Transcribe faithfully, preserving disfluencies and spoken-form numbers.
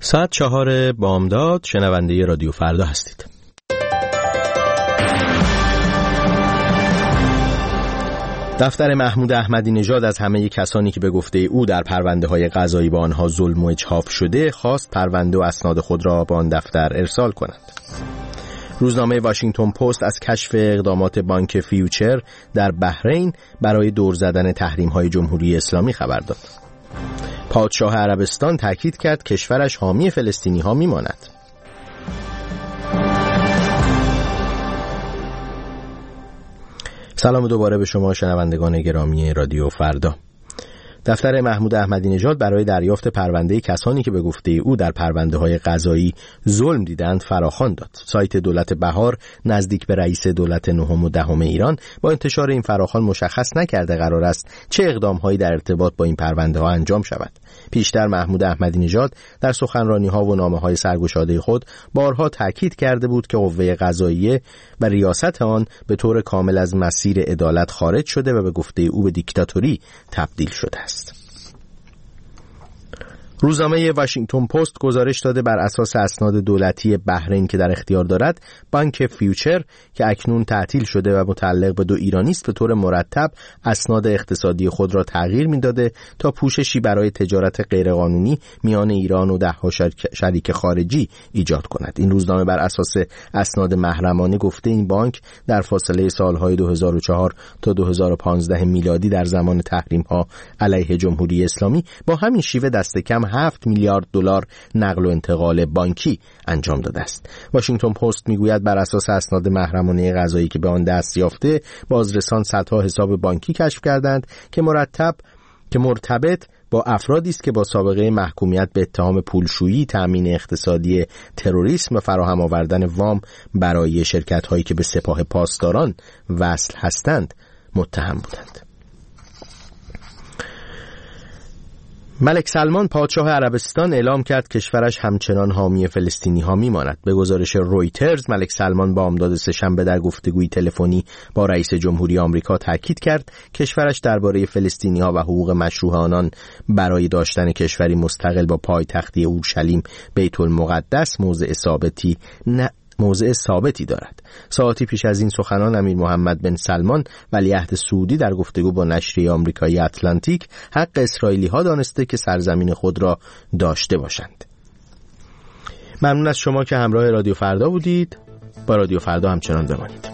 ساعت چهار بامداد شنونده رادیو فردا هستید. دفتر محمود احمدی نژاد از همه کسانی که به گفته او در پرونده‌های قضایی با آنها ظلم و اجحاف شده خواست پرونده و اسناد خود را به آن دفتر ارسال کنند. روزنامه واشنگتن پست از کشف اقدامات بانک فیوچر در بحرین برای دور زدن تحریم‌های جمهوری اسلامی خبر داد. پادشاه عربستان تاکید کرد کشورش حامی فلسطینی‌ها می‌ماند. سلام دوباره به شما شنوندگان گرامی رادیو فردا. دفتر محمود احمدی نژاد برای دریافت پرونده کسانی که به گفته او در پرونده‌های قضایی ظلم دیدند فراخوان داد. سایت دولت بهار نزدیک به رئیس دولت نهم و دهم ایران با انتشار این فراخوان مشخص نکرده قرار است چه اقدام‌هایی در ارتباط با این پرونده‌ها انجام شود. پیشتر محمود احمدی نژاد در سخنرانی‌ها و نامه‌های سرگشاده خود بارها تاکید کرده بود که قوه قضاییه و ریاست آن به طور کامل از مسیر عدالت خارج شده و به گفته او به دیکتاتوری تبدیل شده است. روزنامه واشنگتن پست گزارش داده بر اساس اسناد دولتی بحرین که در اختیار دارد، بانک فیوچر که اکنون تعطیل شده و متعلق به دو ایرانی است به طور مرتب اسناد اقتصادی خود را تغییر می‌داده تا پوششی برای تجارت غیرقانونی میان ایران و ده‌ها شریک خارجی ایجاد کند. این روزنامه بر اساس اسناد محرمانه گفته این بانک در فاصله سالهای دو هزار و چهار تا دو هزار و پانزده میلادی در زمان تحریم‌ها علیه جمهوری اسلامی با همین شیوه دست کم هفت میلیارد دلار نقل و انتقال بانکی انجام داده است. واشنگتن پست میگوید بر اساس اسناد محرمانه قضایی که به آن دست یافته، بازرسان صدها حساب بانکی کشف کردند که مرتب که مرتبط با افرادی است که با سابقه محکومیت به اتهام پولشویی، تامین اقتصادی تروریسم و فراهم آوردن وام برای شرکت‌هایی که به سپاه پاسداران وصل هستند متهم بودند. ملک سلمان پادشاه عربستان اعلام کرد کشورش همچنان حامی فلسطینی‌ها میماند. به گزارش رویترز، ملک سلمان بامداد سه‌شنبه در گفتگوی تلفنی با رئیس جمهوری آمریکا تاکید کرد کشورش درباره فلسطینی‌ها و حقوق مشروع آنان برای داشتن کشوری مستقل با پایتختی اورشلیم بیت المقدس موضع ثابتی نه موضع ثابتی دارد. ساعتی پیش از این سخنان امیر محمد بن سلمان ولیعهد سعودی در گفتگو با نشریه آمریکایی اتلانتیک حق اسرائیلی ها دانسته که سرزمین خود را داشته باشند. ممنون از شما که همراه رادیو فردا بودید. با رادیو فردا همچنان بمانید.